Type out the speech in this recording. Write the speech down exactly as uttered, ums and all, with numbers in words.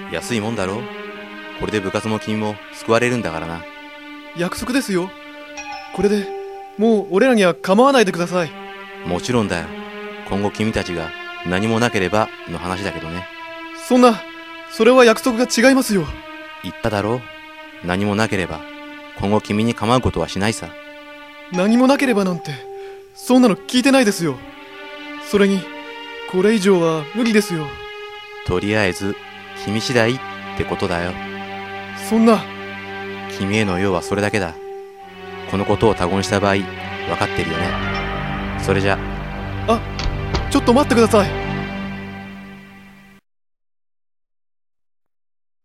安いもんだろ。これで部活も君も救われるんだからな。 約束ですよ。これでもう俺らには構わないでください。 もちろんだよ。今後君たちが何もなければの話だけどね。 そんな、それは約束が違いますよ。 言っただろ。何もなければ今後君に構うことはしないさ。 何もなければなんて、そんなの聞いてないですよ。それにこれ以上は無理ですよ。 とりあえず君次第ってことだよ。 そんな。 君への用はそれだけだ。このことを他言した場合分かってるよね。それじゃ。 あ、ちょっと待ってください。